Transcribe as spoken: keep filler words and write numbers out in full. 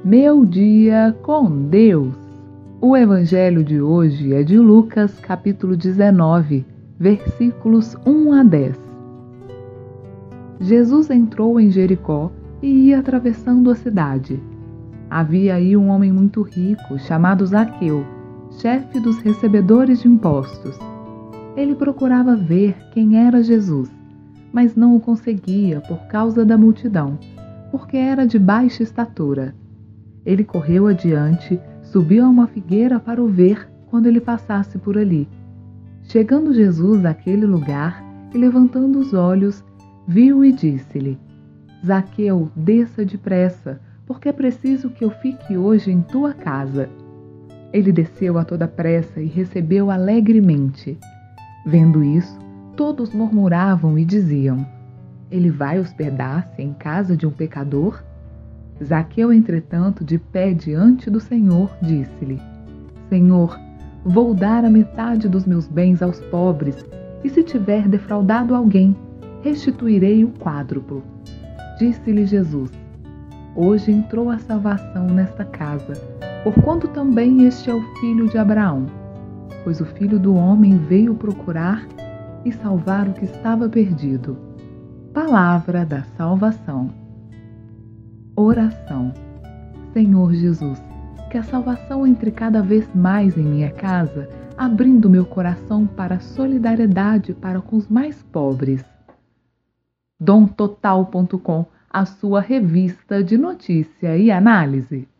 Meu dia com Deus. O evangelho de hoje é de Lucas, capítulo dezenove, versículos um a dez. Jesus entrou em Jericó e ia atravessando a cidade. Havia aí um homem muito rico, chamado Zaqueu, chefe dos recebedores de impostos. Ele procurava ver quem era Jesus, mas não o conseguia por causa da multidão, porque era de baixa estatura. Ele correu adiante, subiu a uma figueira para o ver quando ele passasse por ali. Chegando Jesus àquele lugar e levantando os olhos, viu e disse-lhe: Zaqueu, desça depressa, porque é preciso que eu fique hoje em tua casa. Ele desceu a toda pressa e recebeu alegremente. Vendo isso, todos murmuravam e diziam: ele vai hospedar-se em casa de um pecador? Zaqueu, entretanto, de pé diante do Senhor, disse-lhe: Senhor, vou dar a metade dos meus bens aos pobres, e se tiver defraudado alguém, restituirei o quádruplo. Disse-lhe Jesus: Hoje entrou a salvação nesta casa, porquanto também este é o filho de Abraão. Pois o Filho do Homem veio procurar e salvar o que estava perdido. Palavra da salvação. Oração. Senhor Jesus, que a salvação entre cada vez mais em minha casa, abrindo meu coração para a solidariedade para com os mais pobres. dom total ponto com, a sua revista de notícia e análise.